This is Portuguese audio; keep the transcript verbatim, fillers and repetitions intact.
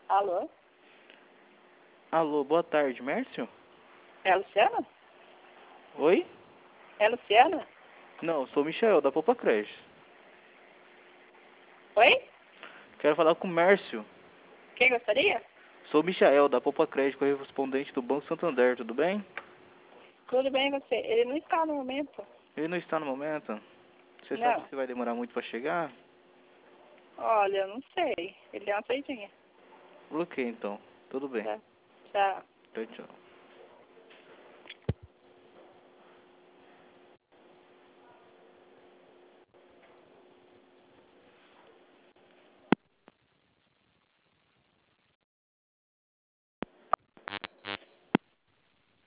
Alô? Alô, boa tarde, Mércio? É a Luciana? Oi? É a Luciana? Não, sou o Michael, da Poupa Crédito. Oi? Quero falar com o Mércio. Quem gostaria? Sou o Michael, da Poupa Crédito, correspondente do Banco Santander, tudo bem? Tudo bem você? Ele não está no momento. Ele não está no momento? Você sabe Não. se vai demorar muito para chegar? Olha, eu não sei. Ele deu uma saidinha. Ok, então. Tudo bem. Tá. Tchau. Tchau, tchau.